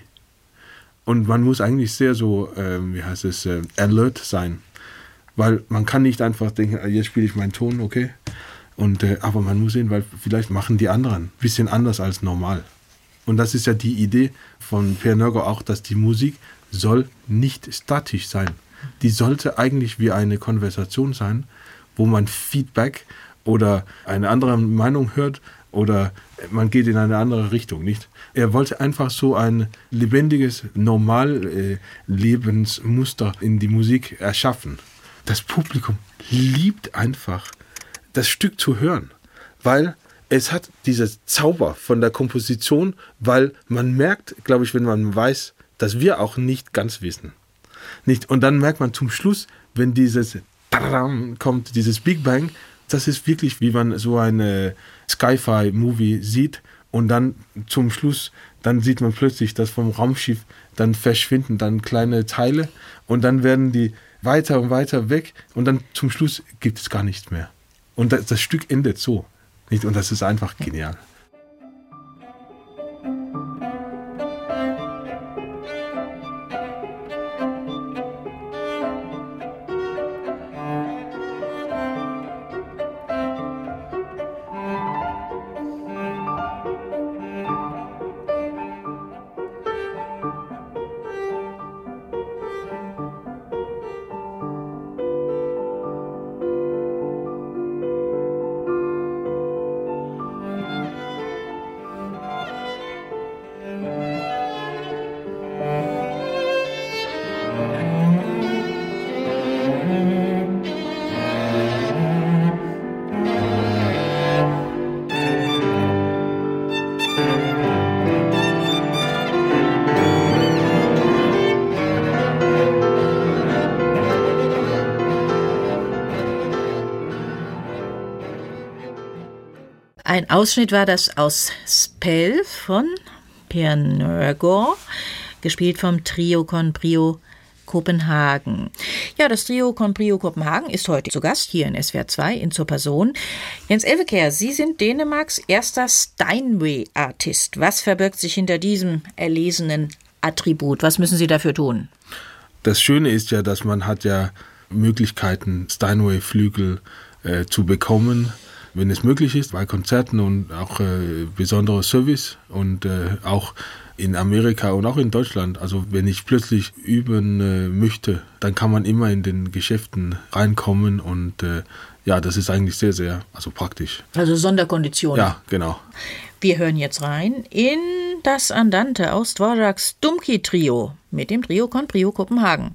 Und man muss eigentlich sehr so, äh, wie heißt es, äh, alert sein. Weil man kann nicht einfach denken, jetzt spiele ich meinen Ton, okay. Und, äh, aber man muss sehen, weil vielleicht machen die anderen ein bisschen anders als normal. Und das ist ja die Idee von Per Norgård auch, dass die Musik soll nicht statisch sein. Die sollte eigentlich wie eine Konversation sein, wo man Feedback oder eine andere Meinung hört oder man geht in eine andere Richtung, nicht? Er wollte einfach so ein lebendiges, normal äh, Lebensmuster in die Musik erschaffen. Das Publikum liebt einfach, das Stück zu hören, weil es hat dieses Zauber von der Komposition, weil man merkt, glaube ich, wenn man weiß, dass wir auch nicht ganz wissen. Nicht? Und dann merkt man zum Schluss, wenn dieses Tadam kommt, dieses Big Bang, das ist wirklich, wie man so eine Sci-Fi-Movie sieht und dann zum Schluss, dann sieht man plötzlich, dass vom Raumschiff dann verschwinden dann kleine Teile und dann werden die weiter und weiter weg und dann zum Schluss gibt es gar nichts mehr. Und das, das Stück endet so. Nicht? Und das ist einfach genial. Ein Ausschnitt war das aus Spell von Per Nørgaard, gespielt vom Trio con Brio Kopenhagen. Ja, das Trio con Brio Kopenhagen ist heute zu Gast hier in S W R zwei in Zur Person. Jens Elvekjær, Sie sind Dänemarks erster Steinway-Artist. Was verbirgt sich hinter diesem erlesenen Attribut? Was müssen Sie dafür tun? Das Schöne ist ja, dass man hat ja Möglichkeiten, Steinway-Flügel äh, zu bekommen, wenn es möglich ist, bei Konzerten und auch äh, besonderer Service und äh, auch in Amerika und auch in Deutschland. Also wenn ich plötzlich üben äh, möchte, dann kann man immer in den Geschäften reinkommen und äh, ja, das ist eigentlich sehr, sehr also praktisch. Also Sonderkonditionen. Ja, genau. Wir hören jetzt rein in das Andante aus Dvořáks Dumky Trio mit dem Trio con Brio Kopenhagen.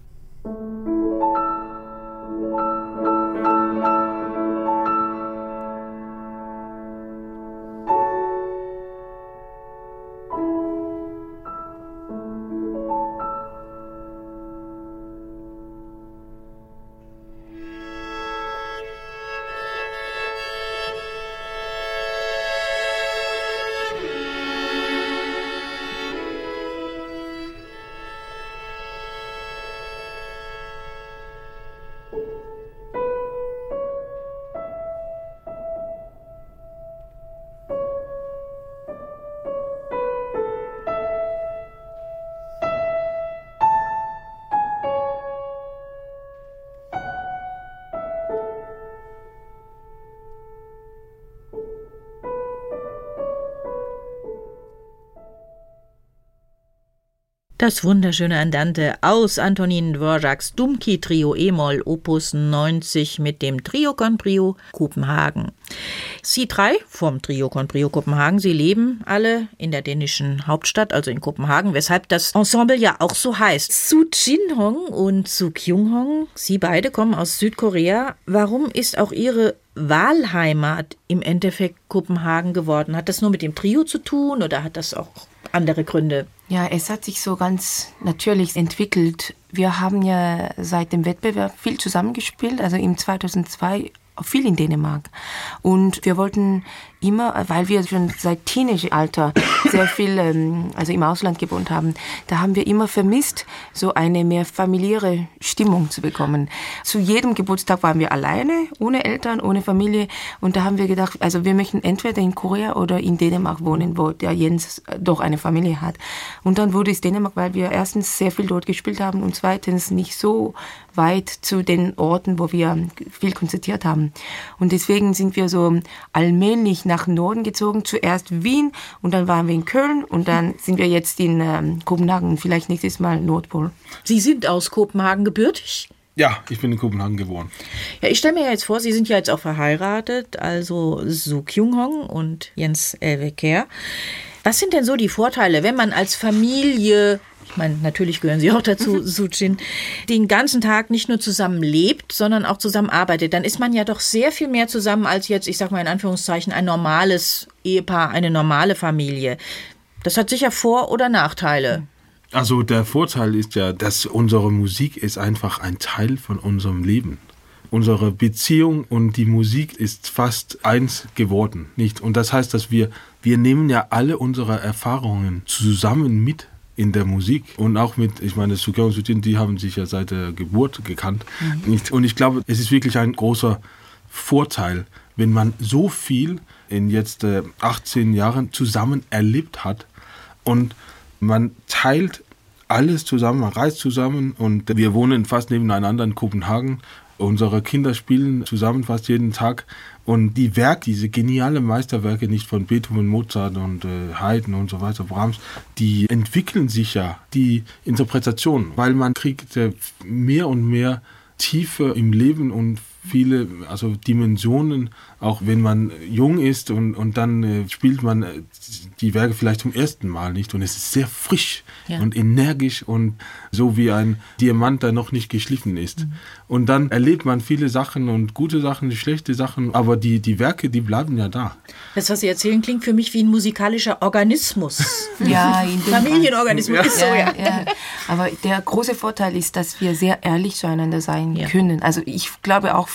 Das wunderschöne Andante aus Antonín Dvořáks Dumky Trio E-Moll Opus neunzig mit dem Trio con Brio Kopenhagen. Sie drei vom Trio con Brio Kopenhagen, sie leben alle in der dänischen Hauptstadt, also in Kopenhagen, weshalb das Ensemble ja auch so heißt. Soo Jin-hong und Soo Kyung-hong, sie beide kommen aus Südkorea. Warum ist auch ihre Wahlheimat im Endeffekt Kopenhagen geworden? Hat das nur mit dem Trio zu tun oder hat das auch andere Gründe? Ja, es hat sich so ganz natürlich entwickelt. Wir haben ja seit dem Wettbewerb viel zusammengespielt, also im zweitausendzwei viel in Dänemark. Und wir wollten immer, weil wir schon seit Teenageralter sehr viel ähm, also im Ausland gewohnt haben, da haben wir immer vermisst, so eine mehr familiäre Stimmung zu bekommen. Zu jedem Geburtstag waren wir alleine, ohne Eltern, ohne Familie. Und da haben wir gedacht, also wir möchten entweder in Korea oder in Dänemark wohnen, wo der Jens doch eine Familie hat. Und dann wurde es Dänemark, weil wir erstens sehr viel dort gespielt haben und zweitens nicht so weit zu den Orten, wo wir viel konzertiert haben. Und deswegen sind wir so allmählich nach Norden gezogen, zuerst Wien und dann waren wir in Köln und dann sind wir jetzt in ähm, Kopenhagen und vielleicht nächstes Mal Nordpol. Sie sind aus Kopenhagen gebürtig? Ja, ich bin in Kopenhagen geboren. Ja, ich stelle mir ja jetzt vor, Sie sind ja jetzt auch verheiratet, also Soo Kyung-hong und Jens Elvekjær. Was sind denn so die Vorteile, wenn man als Familie, ich meine, natürlich gehören Sie auch dazu, Soo Jin, den ganzen Tag nicht nur zusammen lebt, sondern auch zusammen arbeitet? Dann ist man ja doch sehr viel mehr zusammen als jetzt, ich sag mal in Anführungszeichen, ein normales Ehepaar, eine normale Familie. Das hat sicher Vor- oder Nachteile. Also der Vorteil ist ja, dass unsere Musik ist einfach ein Teil von unserem Leben. Unsere Beziehung und die Musik ist fast eins geworden, nicht? Und das heißt, dass wir, wir nehmen ja alle unsere Erfahrungen zusammen mit in der Musik und auch mit, ich meine, Soo Kyung und Soo Jin, die haben sich ja seit der Geburt gekannt. Mhm. Nicht? Und ich glaube, es ist wirklich ein großer Vorteil, wenn man so viel in jetzt äh, achtzehn Jahren zusammen erlebt hat und man teilt alles zusammen, man reist zusammen und wir wohnen fast nebeneinander in Kopenhagen. Unsere Kinder spielen zusammen fast jeden Tag und die Werke, diese geniale Meisterwerke, nicht von Beethoven, Mozart und äh, Haydn und so weiter, Brahms, die entwickeln sich ja, die Interpretation, weil man kriegt äh, mehr und mehr Tiefe im Leben und viele also Dimensionen, auch wenn man jung ist und, und dann äh, spielt man äh, die Werke vielleicht zum ersten Mal, nicht? Und es ist sehr frisch ja. und energisch und so wie ein Diamant, der noch nicht geschliffen ist. Mhm. Und dann erlebt man viele Sachen und gute Sachen, schlechte Sachen, aber die, die Werke, die bleiben ja da. Das, was Sie erzählen, klingt für mich wie ein musikalischer Organismus. Ja, in dem Familienorganismus ja. ist so, ja. ja. Aber der große Vorteil ist, dass wir sehr ehrlich zueinander sein ja. können. Also ich glaube auch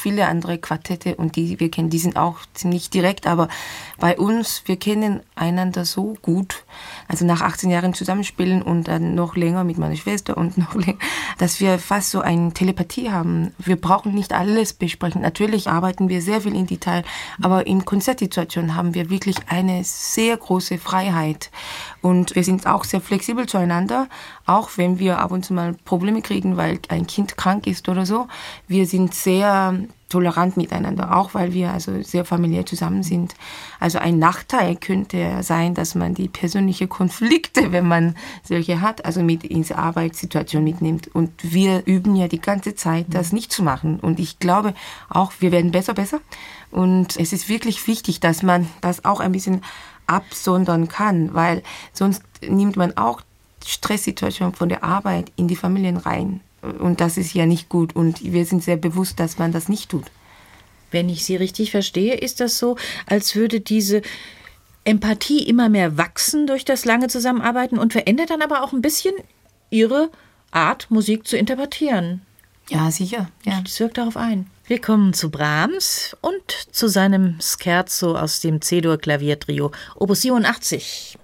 viele andere Quartette und die wir kennen, die sind auch ziemlich direkt, aber bei uns, wir kennen einander so gut, also nach achtzehn Jahren zusammenspielen und dann noch länger mit meiner Schwester und noch länger, dass wir fast so eine Telepathie haben. Wir brauchen nicht alles besprechen. Natürlich arbeiten wir sehr viel in Detail, aber in Konzertsituationen haben wir wirklich eine sehr große Freiheit und wir sind auch sehr flexibel zueinander, auch wenn wir ab und zu mal Probleme kriegen, weil ein Kind krank ist oder so. Wir sind sehr tolerant miteinander, auch weil wir also sehr familiär zusammen sind. Also ein Nachteil könnte sein, dass man die persönlichen Konflikte, wenn man solche hat, also mit in die Arbeitssituation mitnimmt. Und wir üben ja die ganze Zeit, das nicht zu machen. Und ich glaube auch, wir werden besser, besser. Und es ist wirklich wichtig, dass man das auch ein bisschen absondern kann, weil sonst nimmt man auch Stresssituationen von der Arbeit in die Familien rein. Und das ist ja nicht gut. Und wir sind sehr bewusst, dass man das nicht tut. Wenn ich Sie richtig verstehe, ist das so, als würde diese Empathie immer mehr wachsen durch das lange Zusammenarbeiten und verändert dann aber auch ein bisschen Ihre Art, Musik zu interpretieren. Ja, sicher. Ja. Das wirkt darauf ein. Wir kommen zu Brahms und zu seinem Scherzo aus dem C-Dur-Klaviertrio, Opus siebenundachtzig.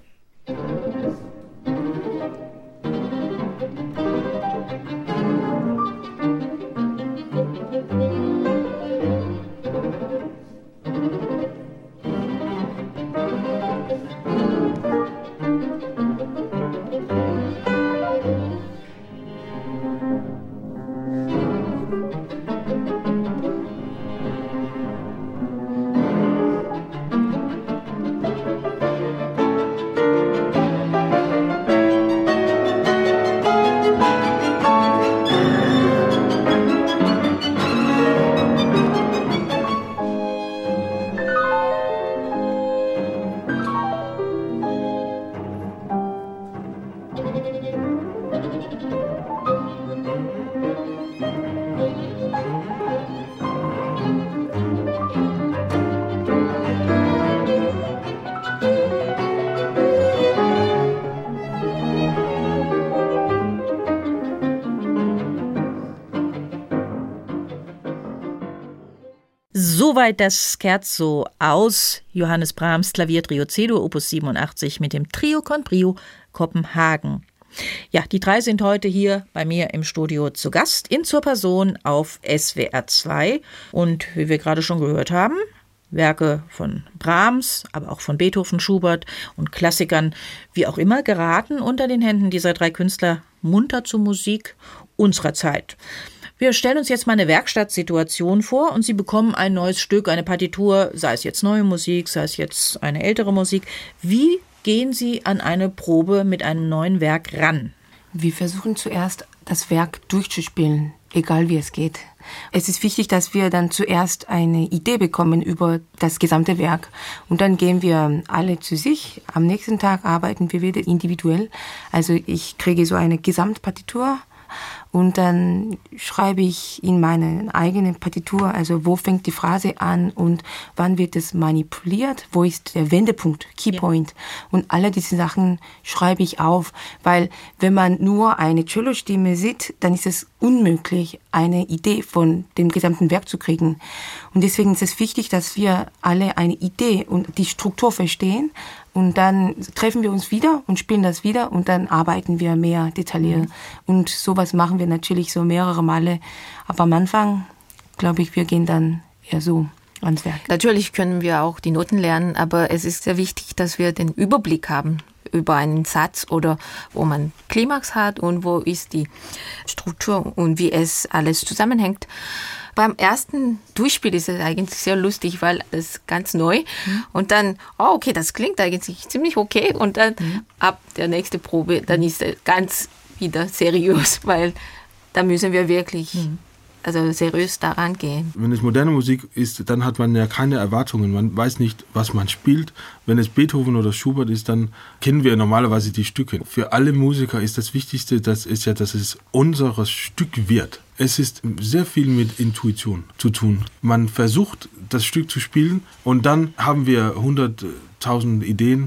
Soweit das Scherzo aus Johannes Brahms Klaviertrio C-Dur Opus siebenundachtzig mit dem Trio con Brio Kopenhagen. Ja, die drei sind heute hier bei mir im Studio zu Gast in Zur Person auf S W R zwei. Und wie wir gerade schon gehört haben, Werke von Brahms, aber auch von Beethoven, Schubert und Klassikern, wie auch immer, geraten unter den Händen dieser drei Künstler munter zur Musik unserer Zeit. Wir stellen uns jetzt mal eine Werkstattsituation vor und Sie bekommen ein neues Stück, eine Partitur, sei es jetzt neue Musik, sei es jetzt eine ältere Musik. Wie gehen Sie an eine Probe mit einem neuen Werk ran? Wir versuchen zuerst, das Werk durchzuspielen, egal wie es geht. Es ist wichtig, dass wir dann zuerst eine Idee bekommen über das gesamte Werk. Und dann gehen wir alle zu sich. Am nächsten Tag arbeiten wir wieder individuell. Also ich kriege so eine Gesamtpartitur. Und dann schreibe ich in meine eigene Partitur, also wo fängt die Phrase an und wann wird es manipuliert, wo ist der Wendepunkt, Keypoint. Ja. Und alle diese Sachen schreibe ich auf, weil wenn man nur eine Cello-Stimme sieht, dann ist es unmöglich, eine Idee von dem gesamten Werk zu kriegen. Und deswegen ist es wichtig, dass wir alle eine Idee und die Struktur verstehen. Und dann treffen wir uns wieder und spielen das wieder und dann arbeiten wir mehr detailliert. Mhm. Und sowas machen wir natürlich so mehrere Male. Aber am Anfang, glaube ich, wir gehen dann eher so ans Werk. Natürlich können wir auch die Noten lernen, aber es ist sehr wichtig, dass wir den Überblick haben über einen Satz oder wo man Klimax hat und wo ist die Struktur und wie es alles zusammenhängt. Beim ersten Durchspiel ist es eigentlich sehr lustig, weil es ist ganz neu. Mhm. Und dann, oh, okay, das klingt eigentlich ziemlich okay. Und dann mhm. ab der nächsten Probe, dann ist es ganz wieder seriös, weil da müssen wir wirklich mhm. also seriös daran gehen. Wenn es moderne Musik ist, dann hat man ja keine Erwartungen. Man weiß nicht, was man spielt. Wenn es Beethoven oder Schubert ist, dann kennen wir normalerweise die Stücke. Für alle Musiker ist das Wichtigste, das ist ja, dass es unser Stück wird. Es ist sehr viel mit Intuition zu tun. Man versucht, das Stück zu spielen und dann haben wir hunderttausend Ideen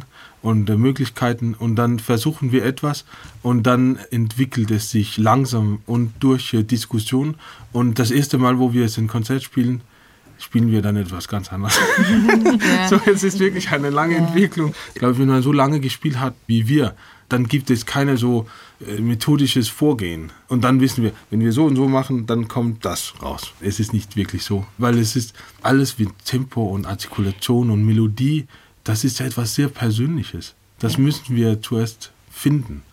und äh, Möglichkeiten und dann versuchen wir etwas und dann entwickelt es sich langsam und durch äh, Diskussion und das erste Mal, wo wir es in Konzert spielen, spielen wir dann etwas ganz anderes. Ja. So, es ist wirklich eine lange ja. Entwicklung. Ich glaube, wenn man so lange gespielt hat wie wir, dann gibt es keine so äh, methodisches Vorgehen. Und dann wissen wir, wenn wir so und so machen, dann kommt das raus. Es ist nicht wirklich so, weil es ist alles wie Tempo und Artikulation und Melodie, das ist ja etwas sehr Persönliches. Das müssen wir zuerst finden.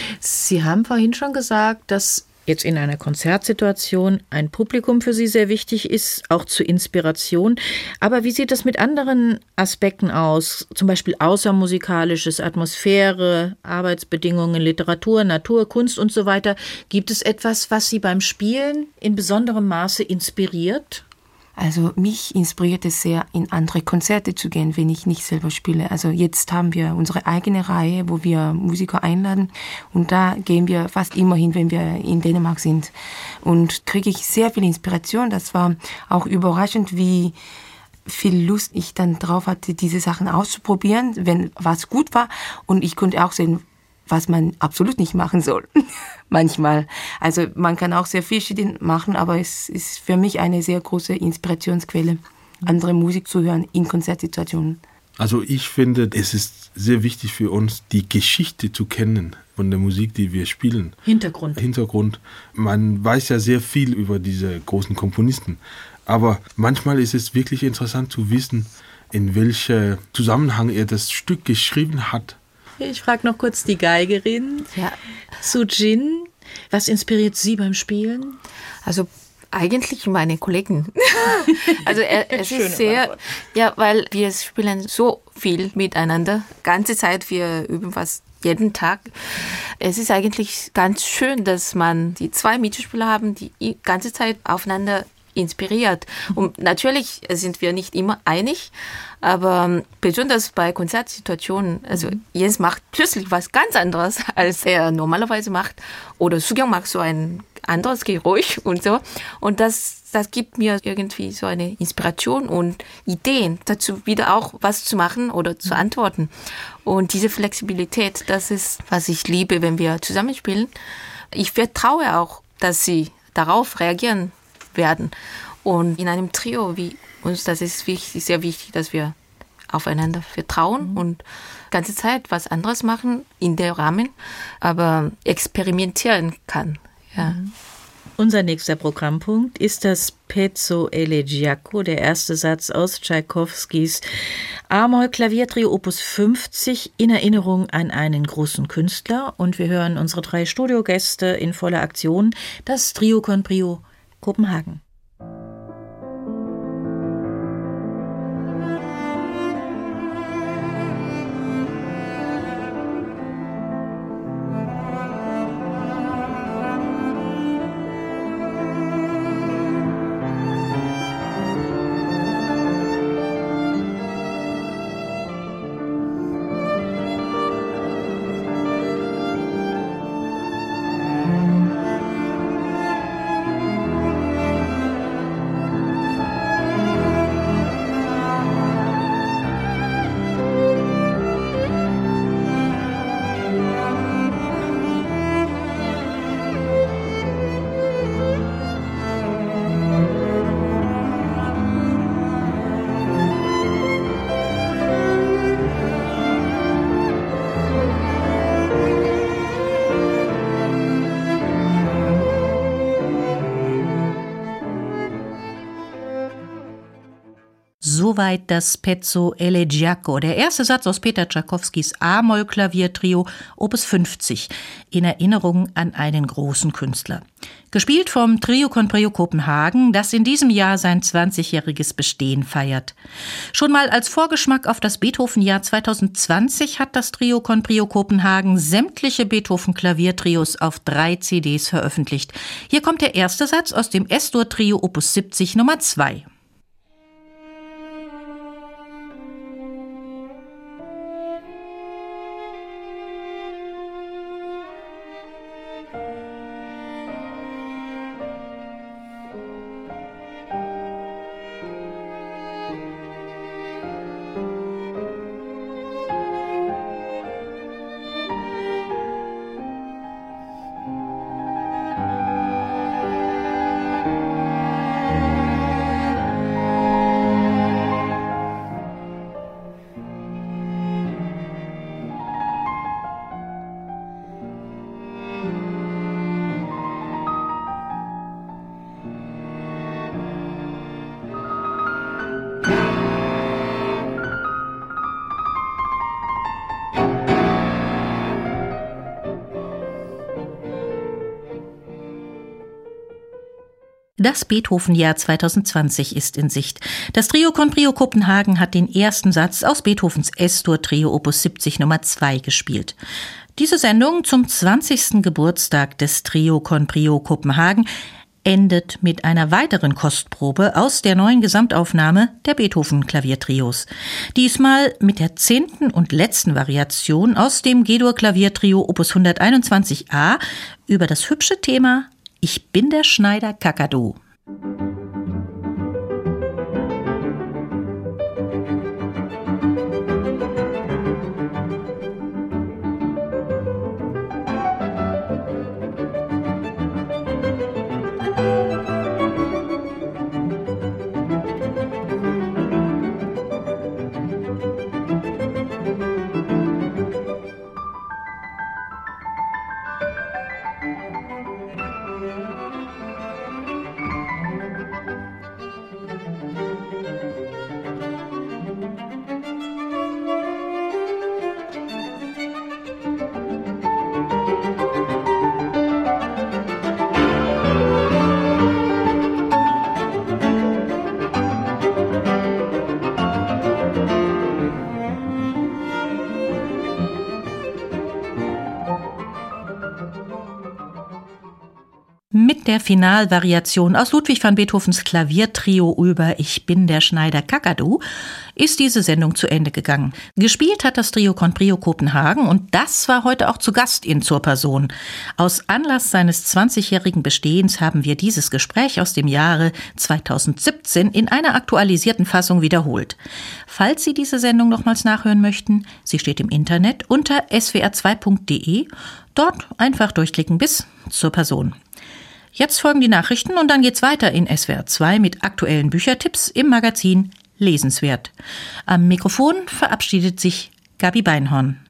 Sie haben vorhin schon gesagt, dass jetzt in einer Konzertsituation ein Publikum für Sie sehr wichtig ist, auch zur Inspiration. Aber wie sieht das mit anderen Aspekten aus? Zum Beispiel außermusikalisches, Atmosphäre, Arbeitsbedingungen, Literatur, Natur, Kunst und so weiter. Gibt es etwas, was Sie beim Spielen in besonderem Maße inspiriert? Also mich inspiriert es sehr, in andere Konzerte zu gehen, wenn ich nicht selber spiele. Also jetzt haben wir unsere eigene Reihe, wo wir Musiker einladen und da gehen wir fast immer hin, wenn wir in Dänemark sind. Und kriege ich sehr viel Inspiration. Das war auch überraschend, wie viel Lust ich dann drauf hatte, diese Sachen auszuprobieren, wenn was gut war. Und ich konnte auch sehen, was man absolut nicht machen soll. Manchmal. Also man kann auch sehr verschieden machen, aber es ist für mich eine sehr große Inspirationsquelle, andere Musik zu hören in Konzertsituationen. Also ich finde, es ist sehr wichtig für uns, die Geschichte zu kennen von der Musik, die wir spielen. Hintergrund. Hintergrund. Man weiß ja sehr viel über diese großen Komponisten, aber manchmal ist es wirklich interessant zu wissen, in welchem Zusammenhang er das Stück geschrieben hat. Ich frage noch kurz die Geigerin, Ja. Sujin. Was inspiriert Sie beim Spielen? Also eigentlich meine Kollegen. Also er, es ist sehr, ja, weil wir spielen so viel miteinander. Ganze Zeit, wir üben fast jeden Tag. Es ist eigentlich ganz schön, dass man die zwei Mitspieler haben, die die ganze Zeit aufeinander inspiriert. Und natürlich sind wir nicht immer einig, aber besonders bei Konzertsituationen, also Jens macht plötzlich was ganz anderes, als er normalerweise macht, oder Sugyong macht so ein anderes Geräusch und so. Und das, das gibt mir irgendwie so eine Inspiration und Ideen dazu, wieder auch was zu machen oder zu antworten. Und diese Flexibilität, das ist, was ich liebe, wenn wir zusammenspielen. Ich vertraue auch, dass sie darauf reagieren werden. Und in einem Trio wie uns, das ist wichtig, sehr wichtig, dass wir aufeinander vertrauen mhm. und die ganze Zeit was anderes machen in der Rahmen, aber experimentieren kann. Ja. Mhm. Unser nächster Programmpunkt ist das Pezzo Elegiaco, der erste Satz aus Tschaikowskis A-Moll-Klaviertrio Opus fünfzig in Erinnerung an einen großen Künstler. Und wir hören unsere drei Studiogäste in voller Aktion, das Trio con Brio Kopenhagen. Soweit das Pezzo Elegiaco, der erste Satz aus Peter Tschaikowskis A-Moll-Klaviertrio Opus fünfzig, in Erinnerung an einen großen Künstler. Gespielt vom Trio con Brio Kopenhagen, das in diesem Jahr sein zwanzigjähriges Bestehen feiert. Schon mal als Vorgeschmack auf das Beethoven-Jahr zwanzig zwanzig hat das Trio con Brio Kopenhagen sämtliche Beethoven-Klaviertrios auf drei C Ds veröffentlicht. Hier kommt der erste Satz aus dem S-Dur-Trio Opus siebzig Nummer zwei. Das Beethoven-Jahr zweitausendzwanzig ist in Sicht. Das Trio con Brio Kopenhagen hat den ersten Satz aus Beethovens S-Dur-Trio Opus siebzig Nummer zwei gespielt. Diese Sendung zum zwanzigsten Geburtstag des Trio con Brio Kopenhagen endet mit einer weiteren Kostprobe aus der neuen Gesamtaufnahme der Beethoven-Klaviertrios. Diesmal mit der zehnten und letzten Variation aus dem G-Dur-Klaviertrio Opus hunderteinundzwanzig a über das hübsche Thema Ich bin der Schneider Kakadu. Mit der Finalvariation aus Ludwig van Beethovens Klaviertrio über Ich bin der Schneider Kakadu ist diese Sendung zu Ende gegangen. Gespielt hat das Trio con Brio Kopenhagen und das war heute auch zu Gast in Zur Person. Aus Anlass seines zwanzigjährigen Bestehens haben wir dieses Gespräch aus dem Jahre zweitausendsiebzehn in einer aktualisierten Fassung wiederholt. Falls Sie diese Sendung nochmals nachhören möchten, sie steht im Internet unter s w r zwei punkt d e. Dort einfach durchklicken bis Zur Person. Jetzt folgen die Nachrichten und dann geht's weiter in S W R zwei mit aktuellen Büchertipps im Magazin Lesenswert. Am Mikrofon verabschiedet sich Gabi Beinhorn.